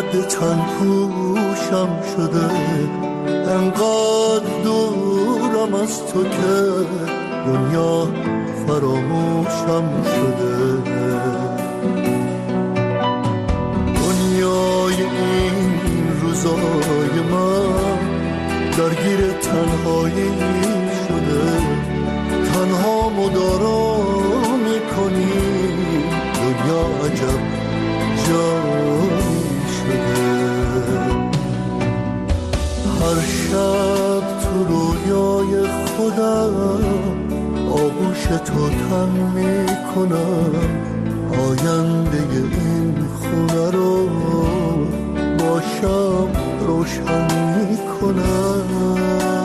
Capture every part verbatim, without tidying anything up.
قد تن پوشم شده، انقدر دورم از تو که دنیا فراموشم شده. دنیای این روزای من درگیر تنهایی شده، تنها مدارا میکنی، دنیا عجب جایی شده. هر شب تو رویای خودم آغوش تو تن میکنم، آینده این خونه رو با شب روشن میکنم.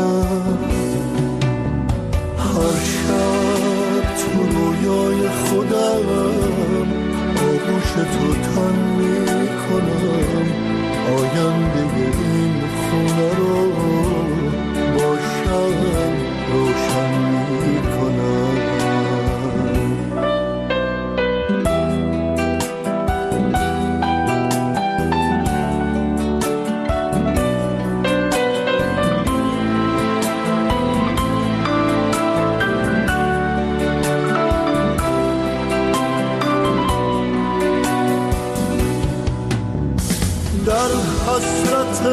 هر شب تو رویای خودم آغوش تو تن میکنم، آینده این خونه رو با شب روشن میکنم. حسرت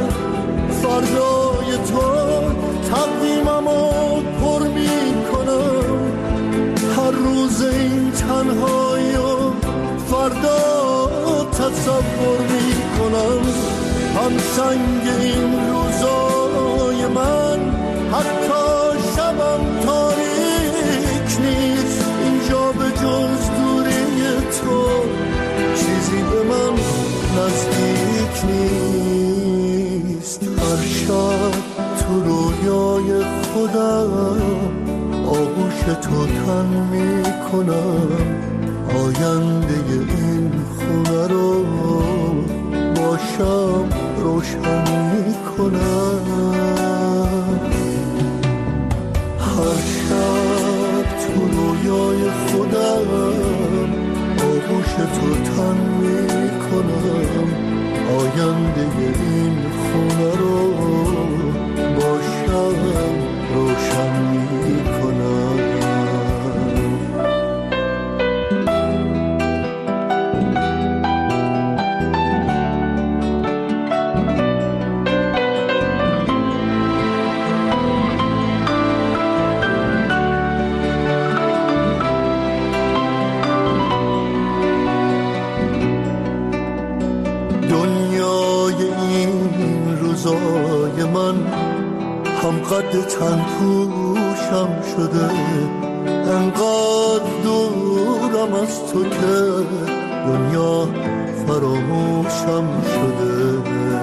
فردای تو تقویممو پر می کنم، هر روز این تنهایی و فردا تصور می کنم. هم سنگ این روزای من حتی شبم تاریک نیست، اینجا به جز دوری تو چیزی به من نزدیک نیست. هر شب تو رویای خودم آغوش تو تن میکنم، آینده این خونه رو با شب روشن میکنم. هر شب تو رویای خودم آغوش تو تن میکنم، آینده این خونه رو با شب روشن میکنم. روزای من هم قد تن پوشم شده، انقدر دورم از تو که دنیا فراموشم شده.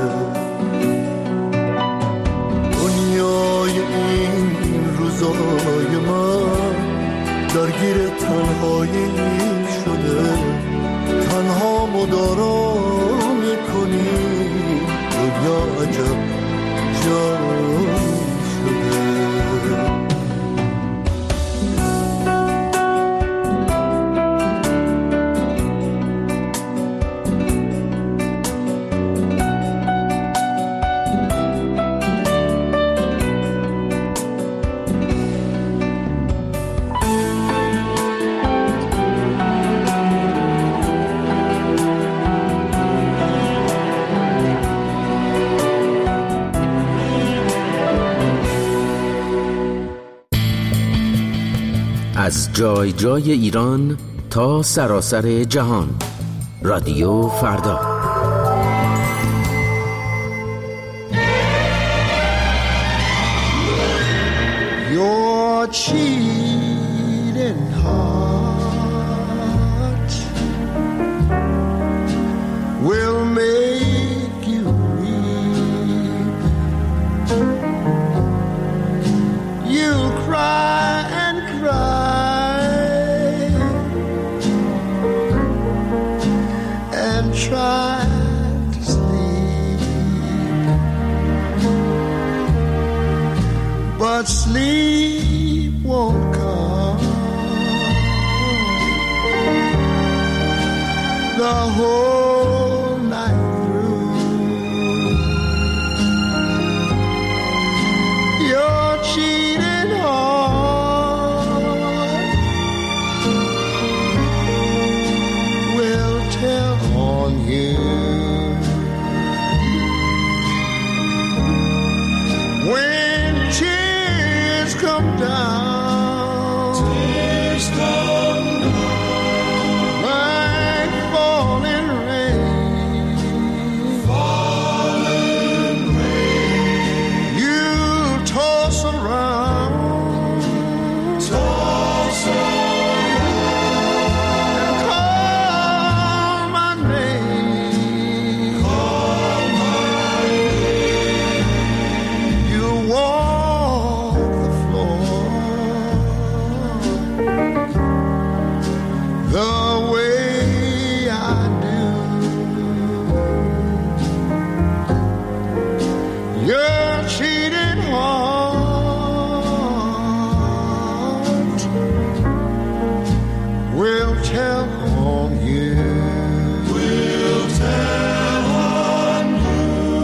دنیای این روزای من درگیر تنهایی شده، تنها مدارا میکنی، دنیا عجب جایی شده. از جای جای ایران تا سراسر جهان، رادیو فردا. Your cheating heart will make you weep. You'll cry and cry and try to sleep, but sleep won't come. The whole night through your cheating heart will tell on you. Will tell on you.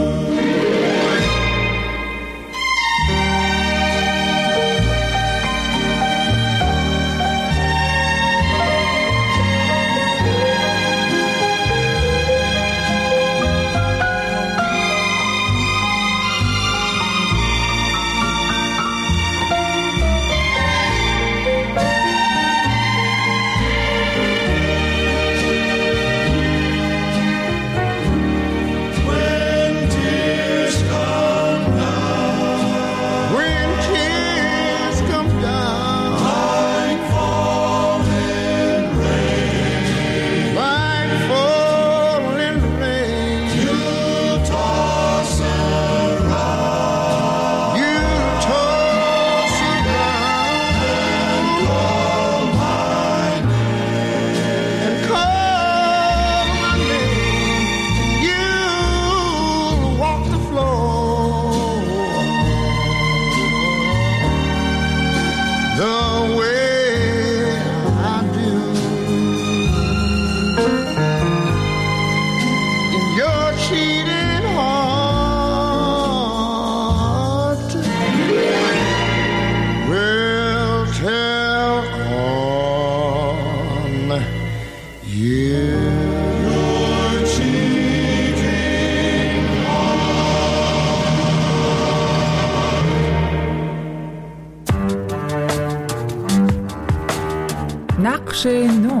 نقش نو.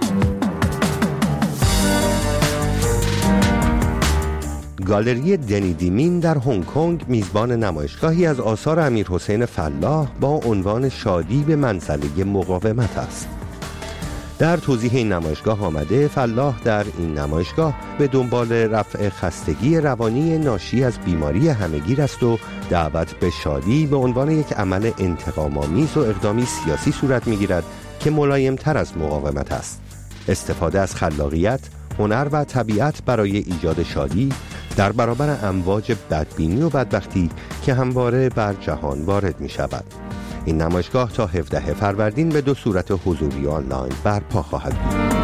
گالری دنی دیمین در هنگ کنگ میزبان نمایشگاهی از آثار امیرحسین فلاح با عنوان شادی به منزله مقاومت است. در توضیح این نمایشگاه آمده فلاح در این نمایشگاه به دنبال رفع خستگی روانی ناشی از بیماری همه‌گیر است و دعوت به شادی به عنوان یک عمل انتقام‌آمیز و اقدامی سیاسی صورت می‌گیرد که ملایم‌تر از مقاومت است. استفاده از خلاقیت، هنر و طبیعت برای ایجاد شادی در برابر امواج بدبینی و بدبختی که همواره بر جهان وارد می‌شود. این نمایشگاه تا هفدهم فروردین به دو صورت حضوری و آنلاین برپا خواهد بود.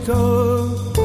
تو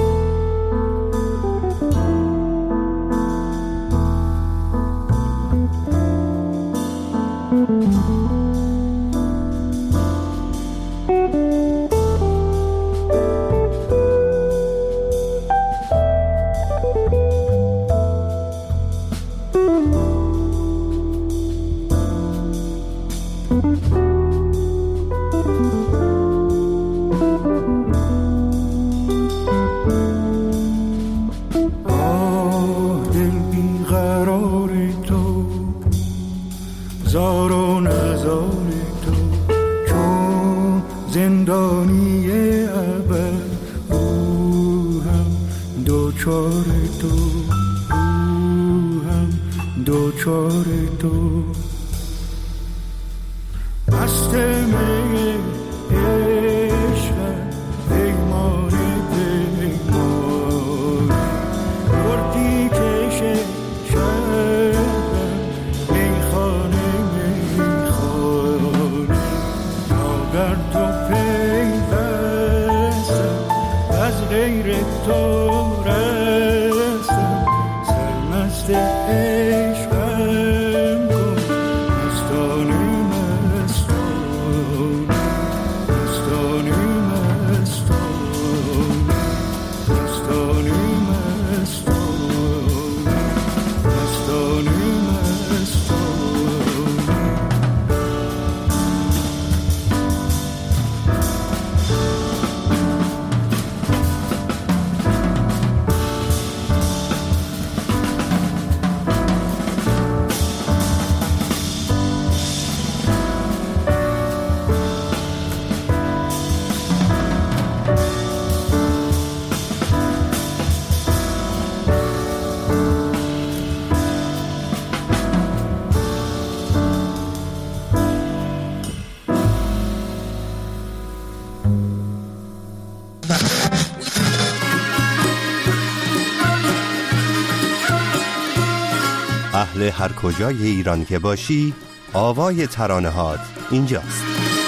اهل هر کجای ایران که باشی، آوای ترانه هات اینجاست.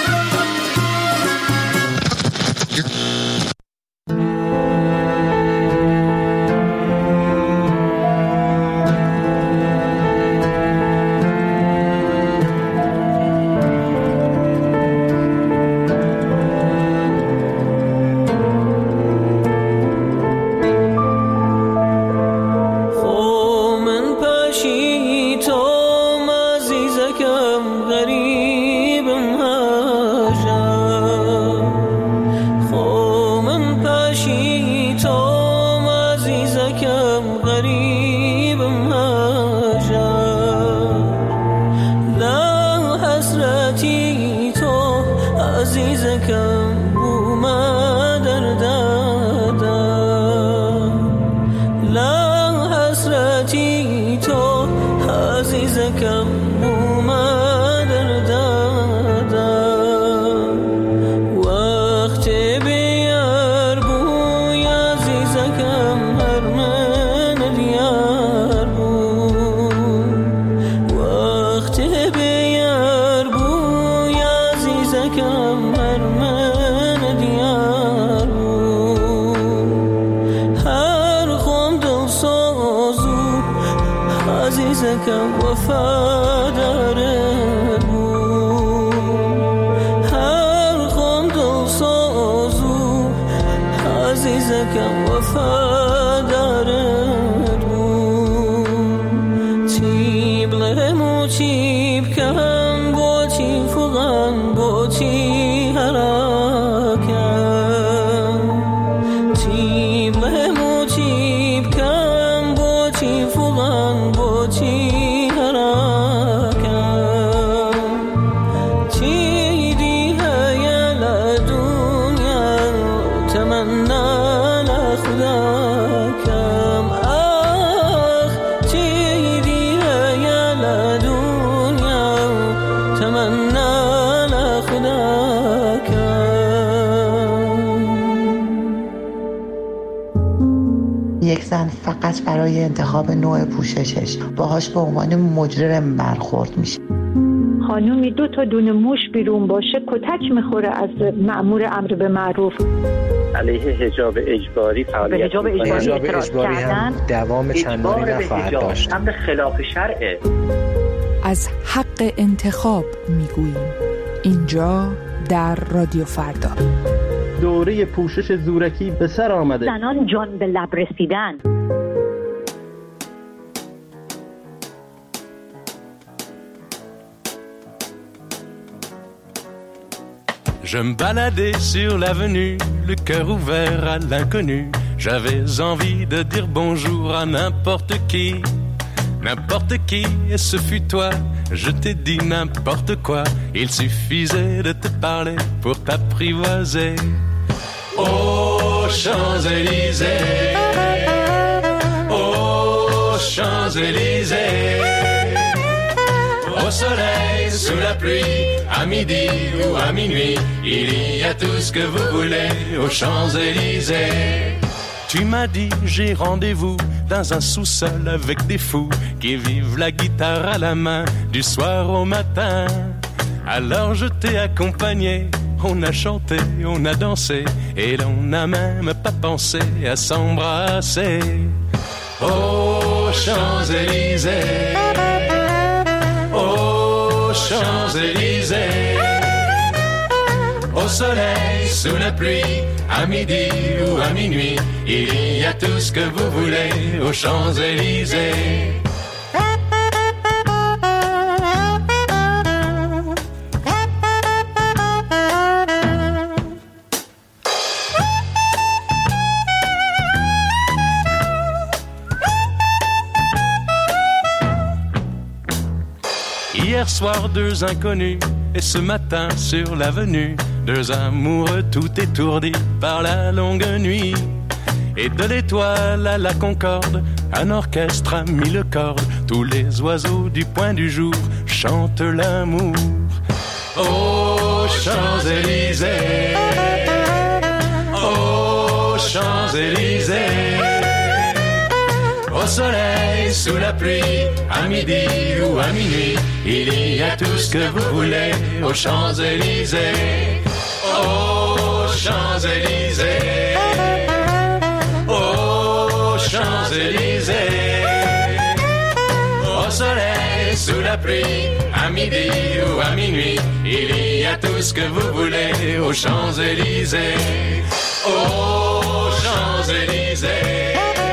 یک زن فقط برای انتخاب نوع پوششش باهاش به عنوان مجرم برخورد میشه. خانومی دو تا دونه موش بیرون باشه کتک میخوره از مأمور امر به معروف. علیه حجاب اجباری فعالیت حجاب اجباری, حجاب اجباری هم دوام چندانی نخواهد داشت. هم به خلاف شرعه. از حق انتخاب میگوییم اینجا در رادیو فردا. دوره پوشش زورکی به سر آمده. زنان جان به لب رسیدن. Je me baladais sur l'avenue, le cœur ouvert à l'inconnu. J'avais envie de dire bonjour à n'importe qui, n'importe qui, et ce fut toi. Je t'ai dit n'importe quoi, il suffisait de te parler pour t'apprivoiser. Aux Champs-Élysées, aux Champs-Élysées, au soleil, sous la pluie, à midi ou à minuit, il y a tout ce que vous voulez aux Champs-Élysées. Tu m'as dit j'ai rendez-vous dans un sous-sol avec des fous qui vivent la guitare à la main du soir au matin. Alors je t'ai accompagné, on a chanté, on a dansé et l'on n'a même pas pensé à s'embrasser. Aux Champs-Élysées, aux Champs-Élysées, au soleil, sous la pluie, à midi ou à minuit, il y a tout ce que vous voulez aux Champs-Élysées. Hier soir, deux inconnus, et ce matin sur l'avenue, deux amoureux tout étourdis par la longue nuit. Et de l'étoile à la concorde, un orchestre a mis le corde. Tous les oiseaux du point du jour chantent l'amour. Aux Champs-Élysées, aux Champs-Élysées, au soleil, sous la pluie, à midi ou à minuit, il y a tout ce que vous voulez aux Champs-Élysées. Aux Champs-Élysées, aux Champs-Élysées, au soleil, sous la pluie, à midi ou à minuit, il y a tout ce que vous voulez aux Champs-Élysées. Aux Champs-Élysées.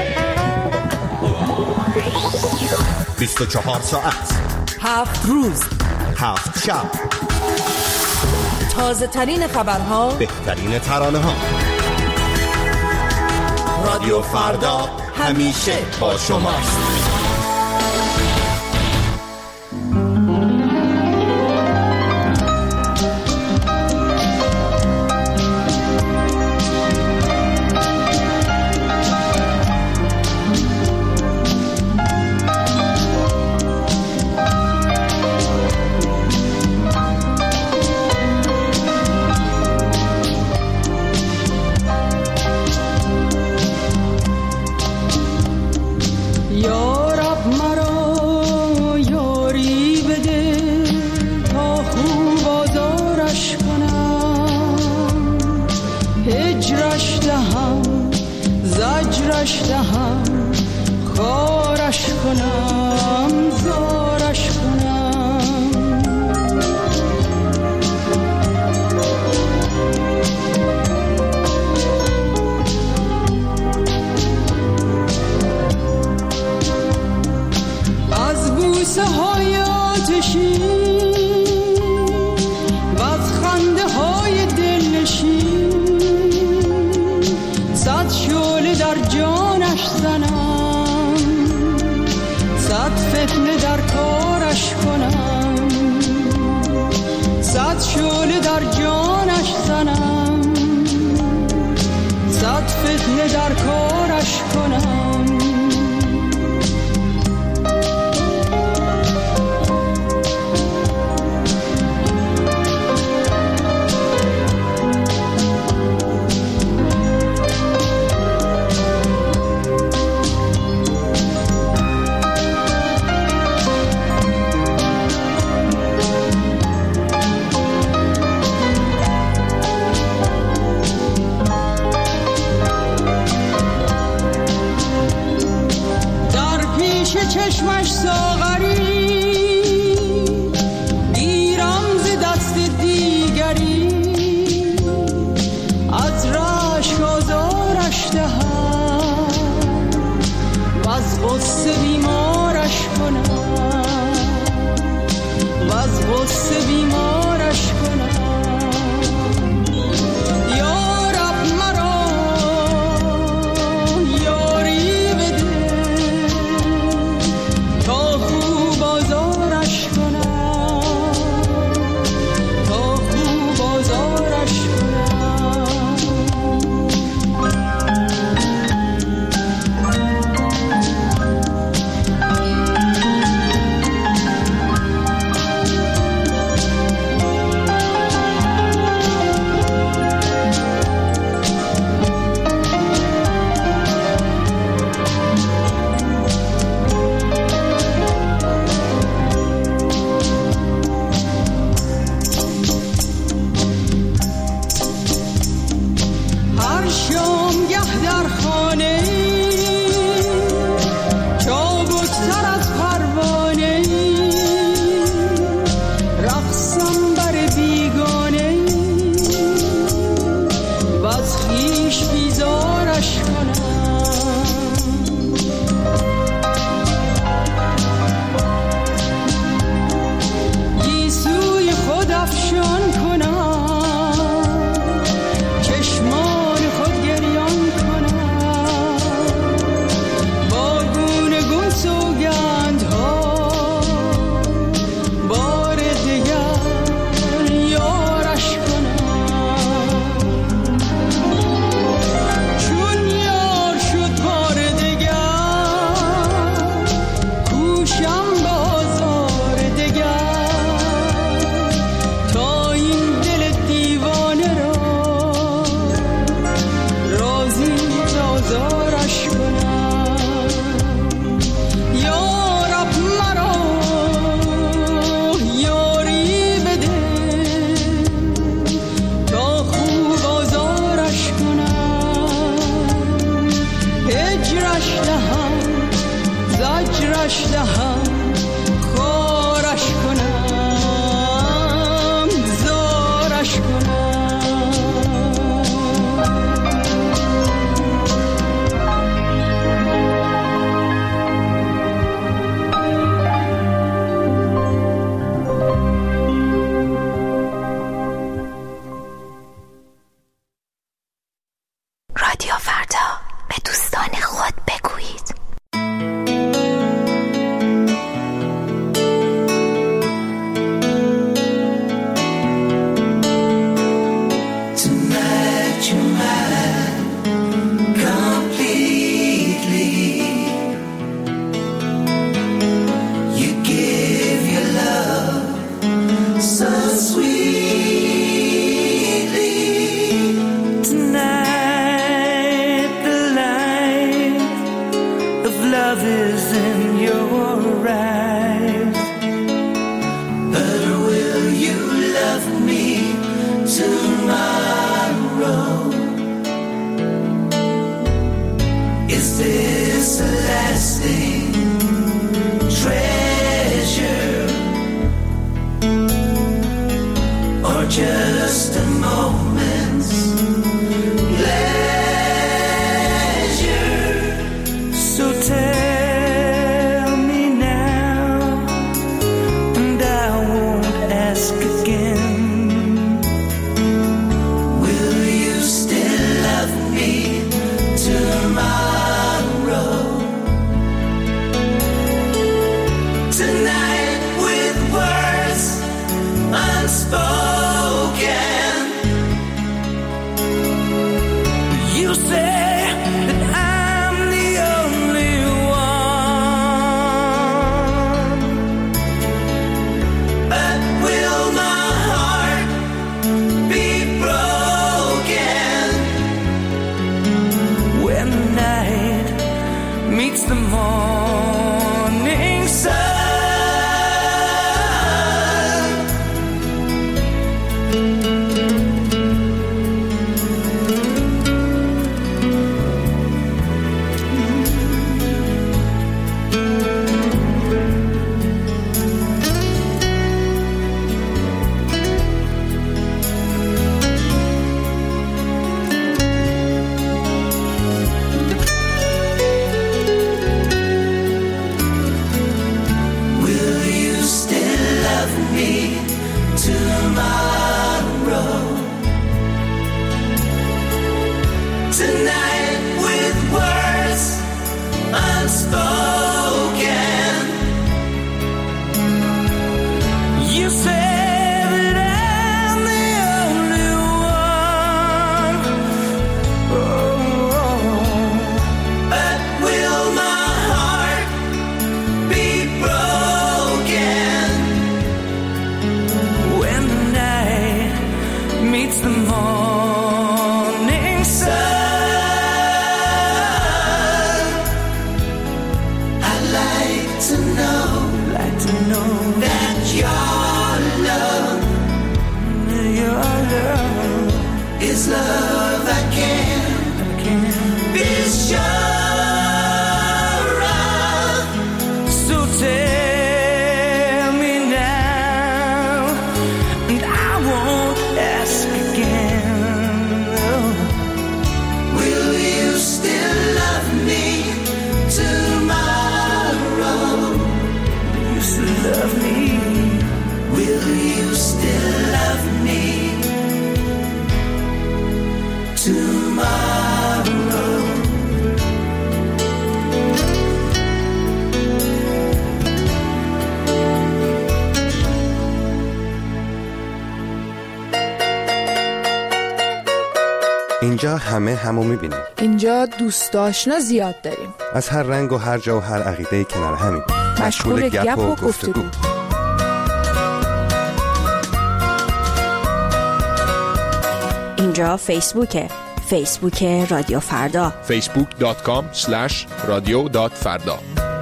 بیست و چهار ساعت، هفت روز، هفت شب، تازه ترین خبرها، بهترین ترانه ها. رادیو فردا همیشه با شماست. چشمش ساغری گیرم ز دست دیگری از رشک آزارش دهم و از غصه بیمارش کنم و از غصه بیمارش کنم. tonight with words unspoken. You say love I can't be sure of. So tell me now, and I won't ask again. Oh. Will you still love me tomorrow? Will you still love me? Will you still love me tomorrow? اینجا همه همو میبینیم. اینجا دوست آشنا زیاد داریم. از هر رنگ و هر جا و هر عقیده کنار همین. مشغول گپ و گفتگو. اینجا فیسبوکه. فیسبوک رادیو فردا. فیسبوک دات کام اسلش رادیو دات فردا.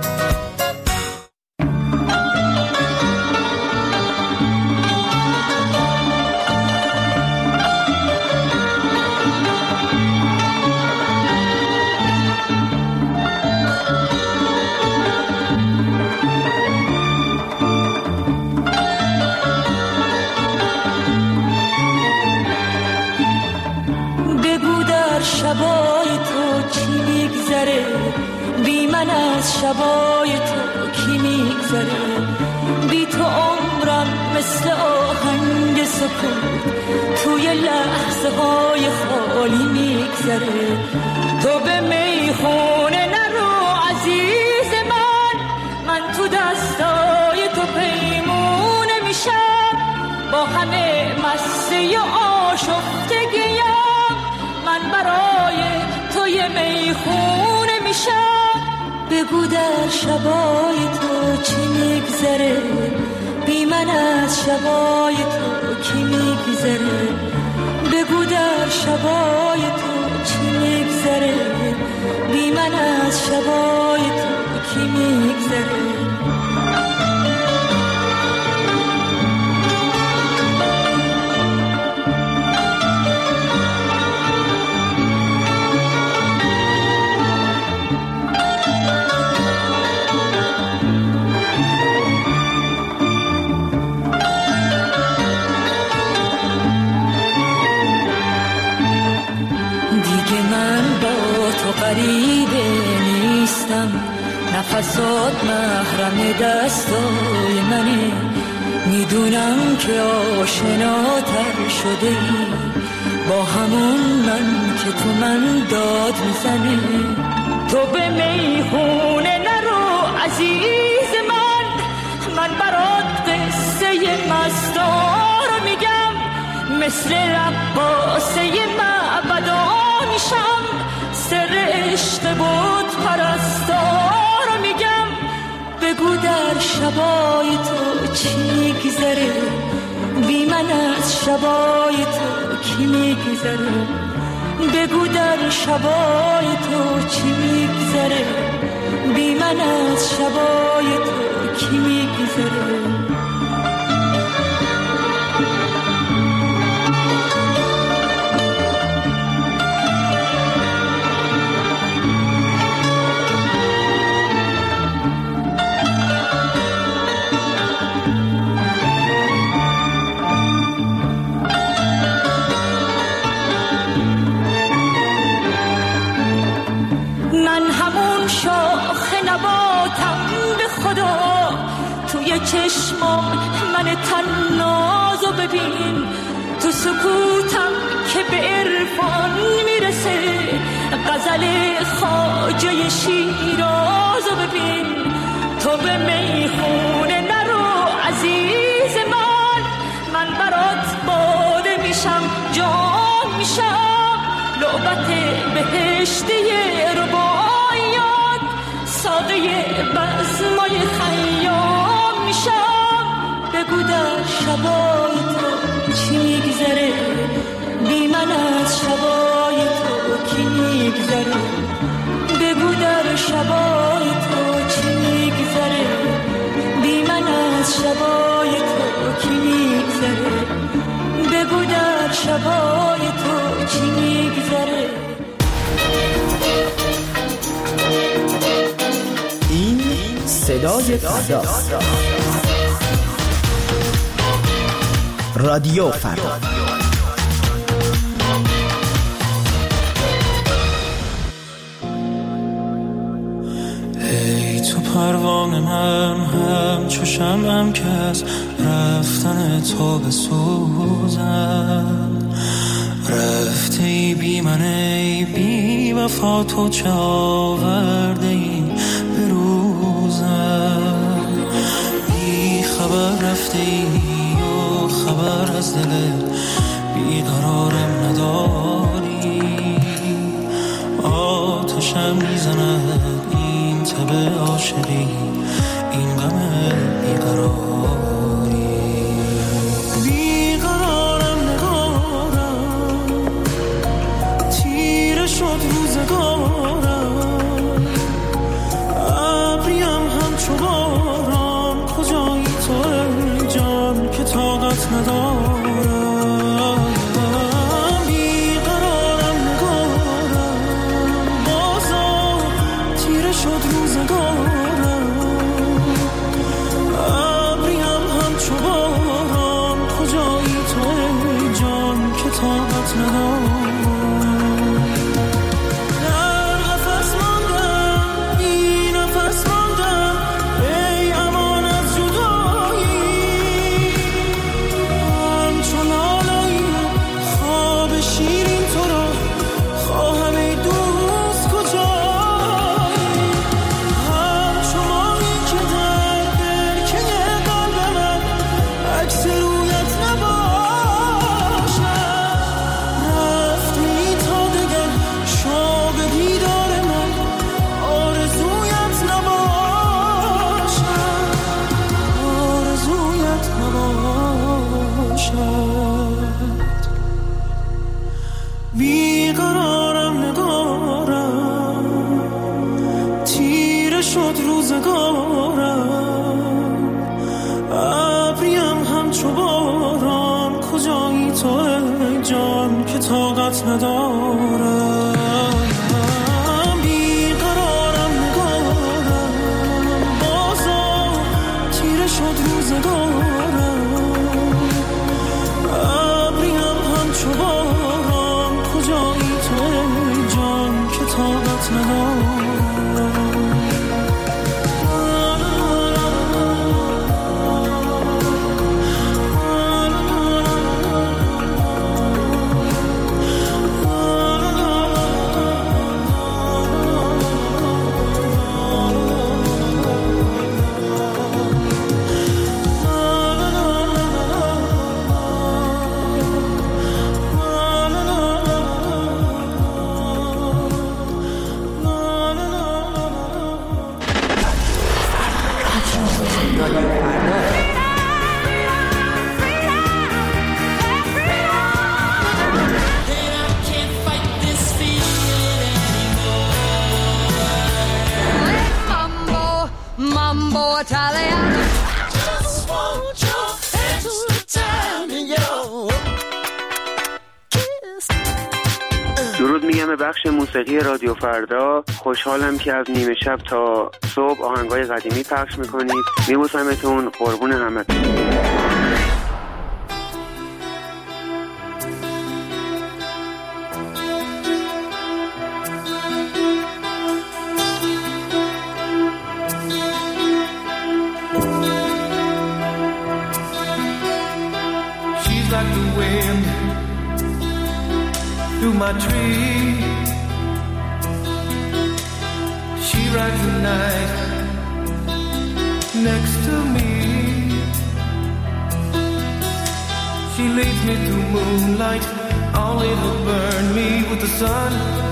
شبای تو چی میگذره، بی من از شبای تو کی میگذره، بی تو عمرم مثل آهنگ سکوت توی لحظه های خالی میگذره. تو به میخونه نرو عزیز من، من تو دستای تو پیمونه میشم، با همه مسته آشفتگیم من برای توی میخونه میشم. بگو در شبای تو چی میگذره، بی من از شبای تو کی میگذره، بگو در شبای تو چی میگذره، بی من از شبای تو کی میگذره. غریبه نیستم، نفسات محرم دستای منه، میدونم که آشناتر شده ای با همون من که تو من داد میزنه. تو به میخونه نرو عزیز من، من برات قصه مستار میگم، مثل رقاصه معبدا میشم، سر عشق بود پرستار میگم. بگو در شبای تو چی میگذره، بی من از شبای تو کی میگذره، بگو در شبای تو چی میگذره، بی من از شبای تو کی میگذره. توی چشمام من تنازو ببین، تو سکوتم که به عرفان میرسه، محل خواجه شیرازو ببین، تو به میخونه نرو عزیز من، من برات باده میشم جان میشم، لعبت بهشتی رباعیات، ساقه بزمای خیام میشم. بگو در شبای تو چی میگذره، بی من از شبای تو کی میگذره، بگو در شبای تو چی میگذره، بی من از شبای تو کی میگذره، بگو در شبای تو چی میگذره. این صدای فرداست. رادیو فردا. ای تو پروانه من، هم چو شمعم که از رفتن تو بسوزم، رفته ای بی من ای بی وفا، تو چه آورده ای به روزم، بی خبر رفته ای و خبر از دل بیقرارم نداری، آتشم میزند این تب عاشقی، این غم بیقراری، بیقرارم نگارم، تیره شد روزگارم، ابریم همچو باران، کجایی تو ای جان که طاقت ندارم، بیقرارم نگارم، بازا تیره شد روزگارم، ابریم همچو باران، کجایی تو ای جان که طاقت ندارم. بیقرارم نگارم، تیره شد روزگارم، ابریم همچو باران، کجایی تو ای جان که طاقت ندارم، بیقرارم نگارم، بازا تیره شد روزگارم، ابریم همچو باران، کجایی تو ای جان که طاقت ندارم. درود میگم به بخش موسیقی رادیو فردا. خوشحالم که از نیمه شب تا صبح آهنگای قدیمی پخش میکنید. میبوسمتون، قربون همتون. She's like the wind through my tree. She rides the night next to me. She leads me through moonlight, only to burn me with the sun.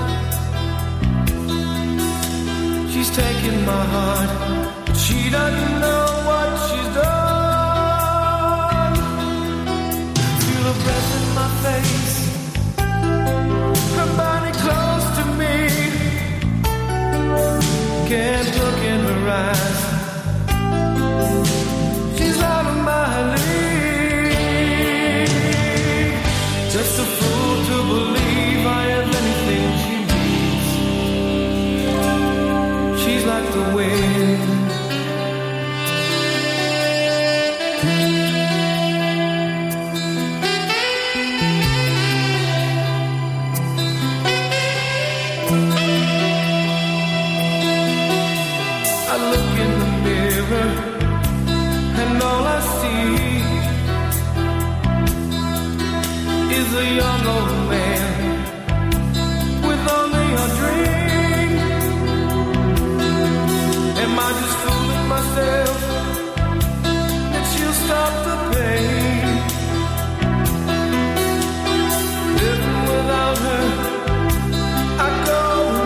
She's taking my heart, but she doesn't know what she's done. Feel her breath in my face, her body close to me. Can't look in her eyes, she's out of my league. Just a fool to believe I have anything she needs. She's like the wind. I look in the mirror and all I see is a young old man with only a dream. Am I just fooling myself that she'll stop the pain? Living without her, I go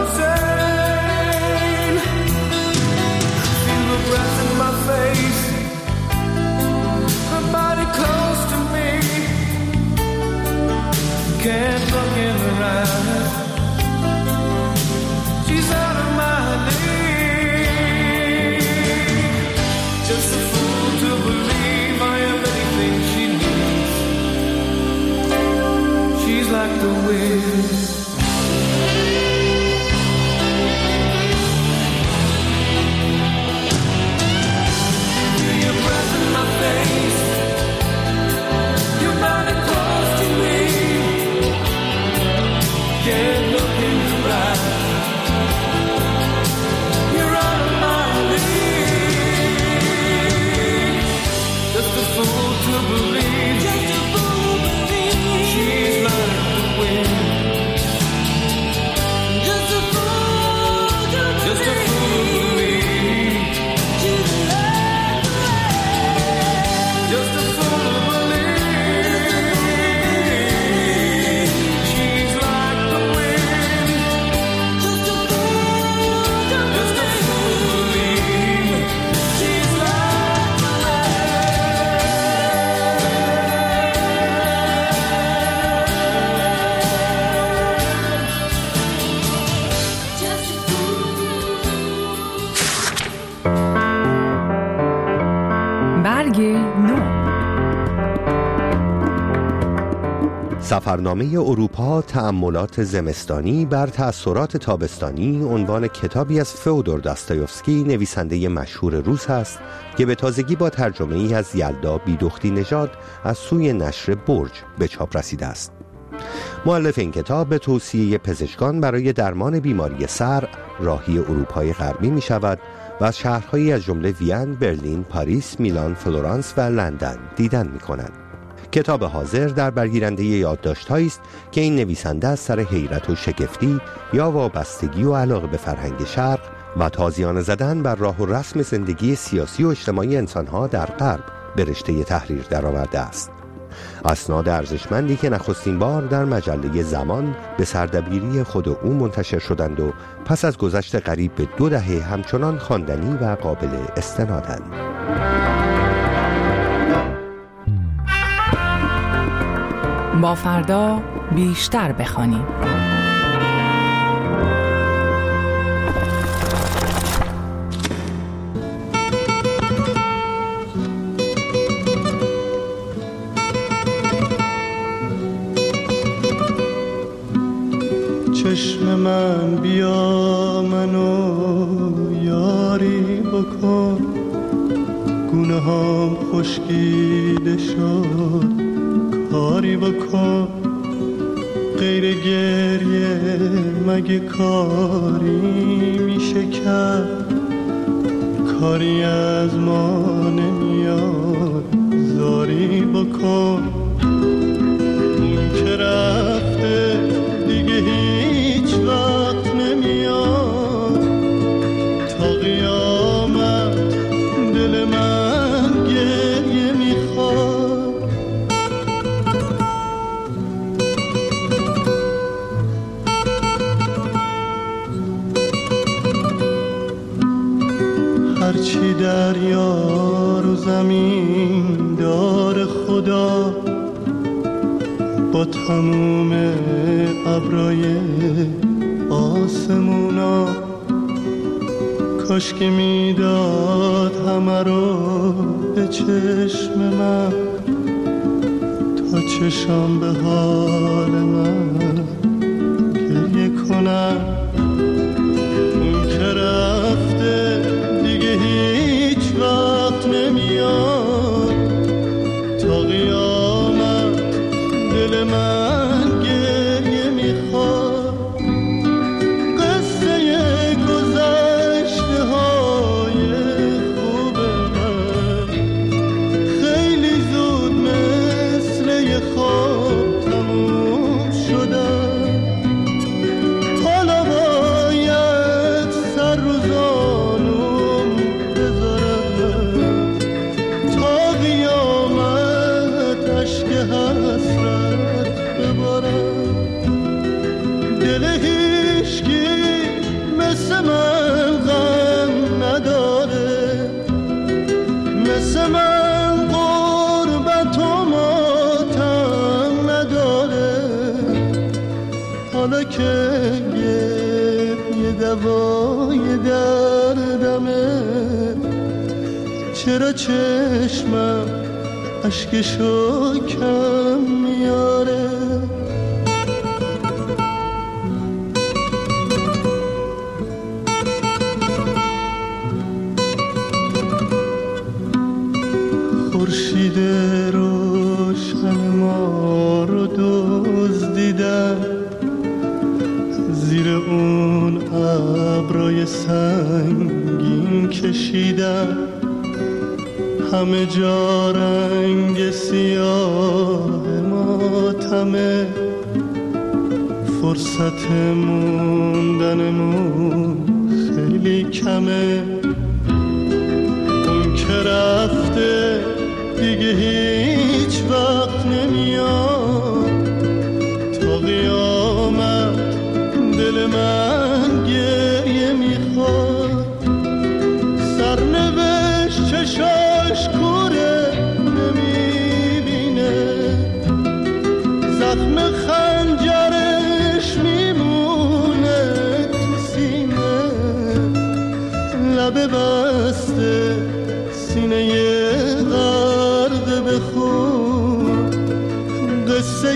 insane. Feel the breath in my face, her body close to me. Can't look in her eyes, she's out of my league. Just a fool to believe I have anything she needs. She's like the wind. Feel your breath in my face, your body close to me. Can't look in your eyes, you're out of my league. Just a fool to believe, just a fool to believe. She's like the wind. Just a fool to believe, just a fool to believe. She's like the wind. Just a fool to believe. She's like the wind. Just a fool to just a fool to believe. She's like the برگ نو. سفرنامه اروپا تأملات زمستانی بر تأثیرات تابستانی عنوان کتابی از فئودور داستایوفسکی، نویسنده مشهور روس است که به تازگی با ترجمه ای از یلدا بیدختی نژاد از سوی نشر برج به چاپ رسیده است. مؤلف این کتاب به توصیه پزشکان برای درمان بیماری سر راهی اروپای غربی می شود و از شهرهایی از جمله وین، برلین، پاریس، میلان، فلورانس و لندن دیدن می کند. کتاب حاضر در برگیرنده یادداشت‌هایی است که این نویسنده از سر حیرت و شگفتی یا وابستگی و علاقه به فرهنگ شرق و تازیانه زدن بر راه و رسم زندگی سیاسی و اجتماعی انسانها در غرب به رشته تحریر درآورده است. اسناد ارزشمندی که نخستین بار در مجله زمان به سردبیری خود او منتشر شدند و پس از گذشت قریب به دو دهه همچنان خواندنی و قابل استنادند. با فردا بیشتر بخوانیم. چشم من بیا منو یاری بکن، گونه هم خشکیده شد کاری بکن، غیر گریه مگه کاری میشه کرد، کاری از ما نمیاد زاری بکن، اون که رفته دیگه هیچ وقت نمیاد، هرچی دریا رو زمین دار خدا با تموم ابرای آسمونا کاش که میداد همه رو به چشم من تا چشم به حال من گریه کنم. اون که رفته دیگه هیچ وقت نمیاد تا قیامت دل من گریه میخواد. قصه گذشته های خوب من خیلی زود مثل یه خواب تموم شدن. حالا باید سر رو زانوم بذارم تا قیامت اشک حسرت ببارم. دل هیچکی مثل من غم نداره، مثل من غربت و ماتم نداره. حالا که یه دوای دردمه چرا چشمم اشکشو کم میاره؟ خورشید روشن ما رو دزدیدن، زیر اون ابرای سنگین کشیدن. همه جا رنگ سیاه ماتمه، فرصت موندنمون خیلی کمه. اون که رفته دیگه هیچ وقت نمیاد تا قیامت دل من گریه میخواد. سرنوشت چشاش کوره نمیبینه، زخم خنجرش میمونه تو سینه. لبه بسته سینه غرق به خون، قصه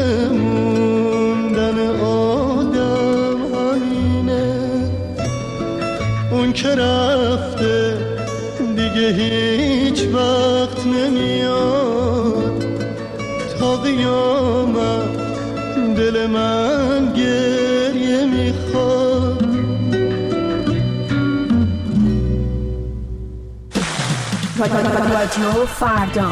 موندن آدم همینه. اون که رفته دیگه هیچ وقت نمیاد تا قیامت دل من گریه میخواد. رادیو فردا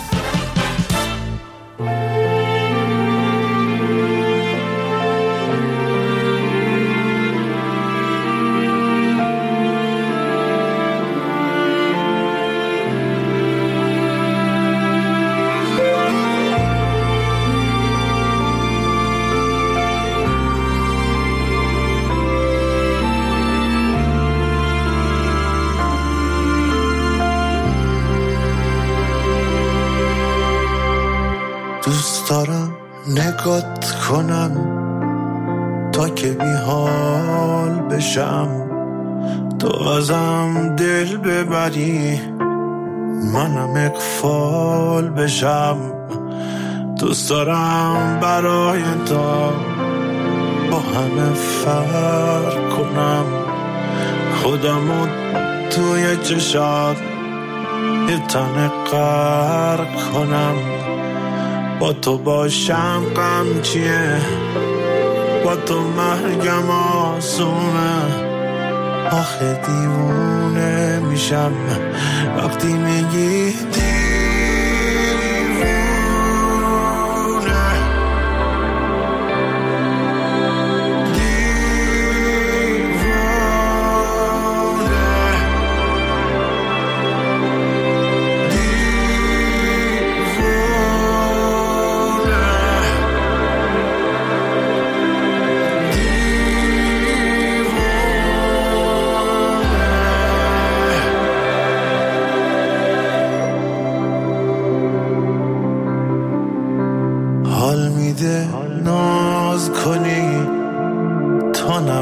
دارم نگات کنم تا که بی حال بشم، تو ازم دل ببری منم اغفال بشم. دوست دارم برای تو با همه فرق کنم، خودمو توی چشات یه تن غرق کنم. با تو باشم غم چیه، با تو مرگم آسونه. آخه دیوونه میشم وقتی میگی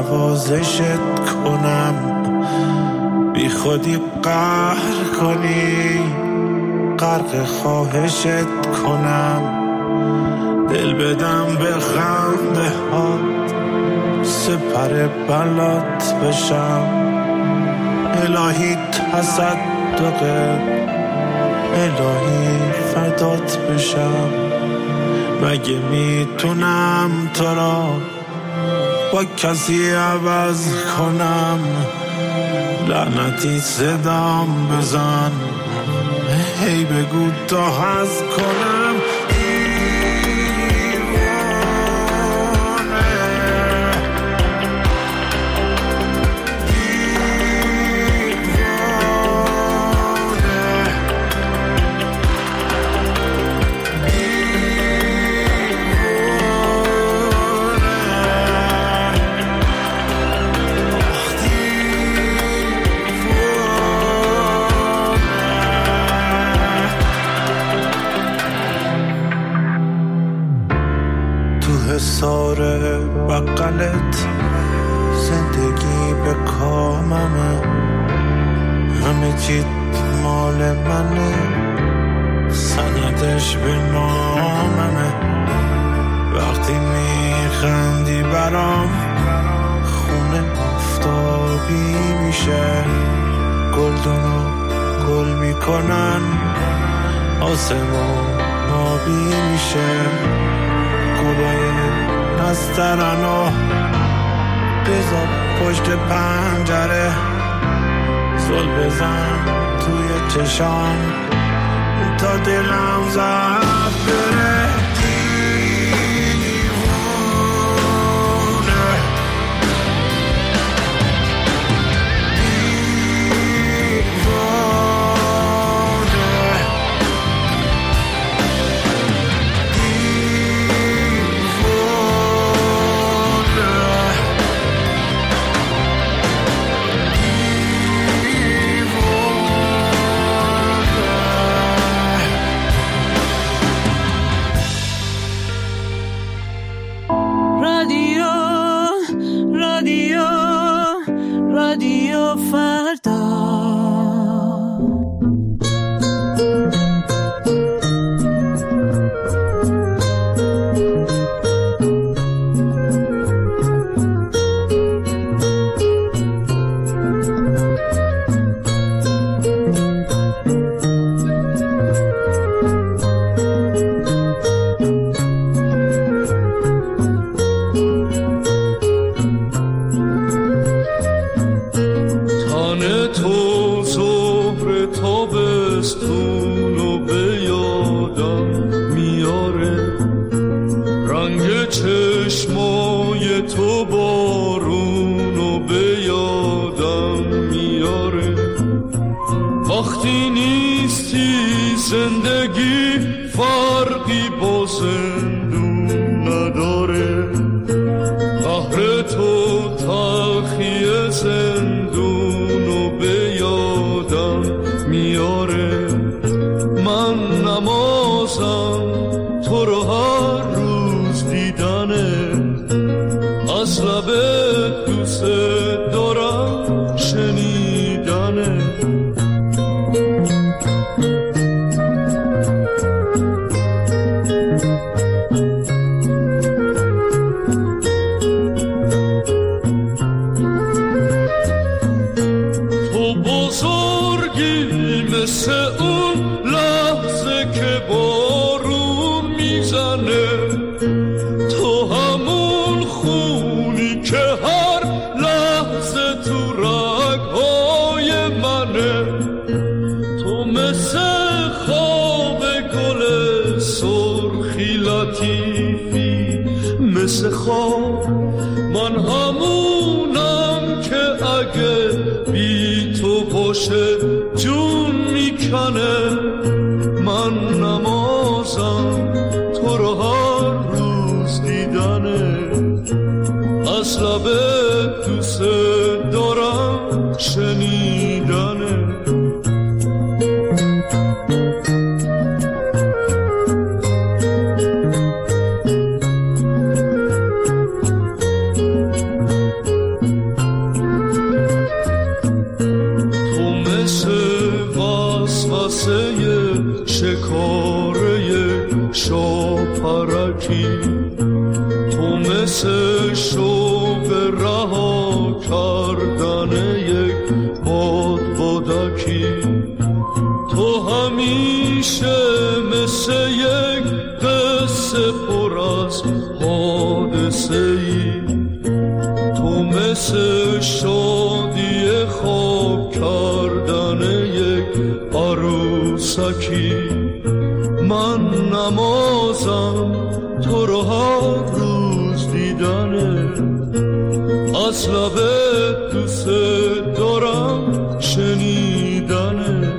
نوازشت کنم، بی خودی قهر کنی، غرق خواهشت کنم، دل بدم به خنده ها، سپر بلات بشم، الهی تصدقه، الهی فدات بشم. مگه میتونم تو را با کسی عوض کنم؟ لعنتی صدام بزن، هی بگو تا حظ کنم. ساره بقلت زندگی به کاممه، همه چیت مال منه، سندش به ناممه. وقتی میخندی برام خونه آفتابی میشه، گلدونو گل میکنن، آسمون آبی میشه. گلای نسترنو بذار پشت پنجره، زل بزن توی چشام تا دلم زد بره. مثل شادی خواب کردن یک عروسکی. من نمازم تو رو هر روز دیدنه، از لبت دوست دارم شنیدنه.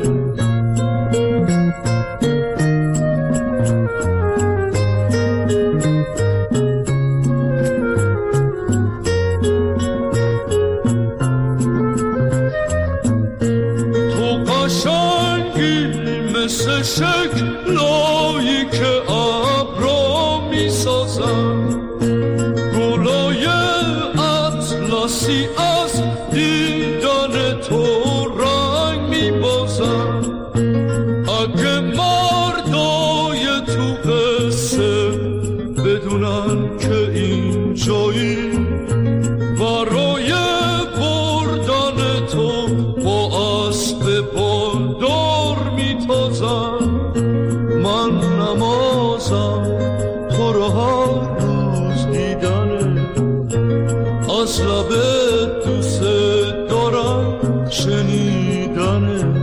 مثل شکلایی که ابرا می سازن، گلای اطلسی از دیدن تو رنگ می بازن. اگه مردای تو قصه بدونن که این جایی برای بردن تو با اسب بالدار می تازن، من نمازم تو رو هر روز دیدنه، از لبت دوست دارم شنیدنه.